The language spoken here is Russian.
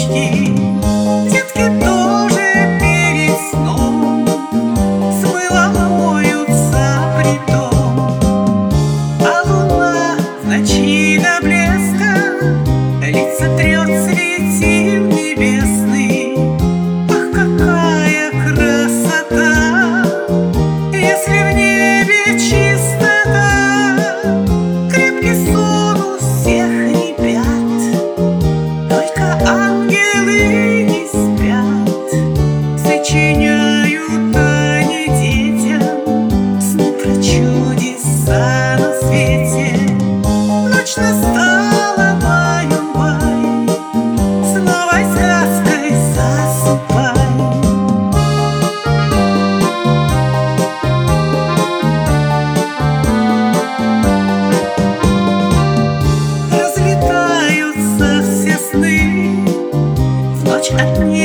мечте. Детки тоже перед сном смыло моются притом, а луна в ночи до блеска лица трет светил небесный. Ах, какая красота, если в небе чистота, крепкий сон у всех ребят, только ангелы не спят. Сочиняют они детям сны про чудеса на свете. Ночь настала, баю-бай, с новой сказкой засыпай. Разлетаются все сны в ночь от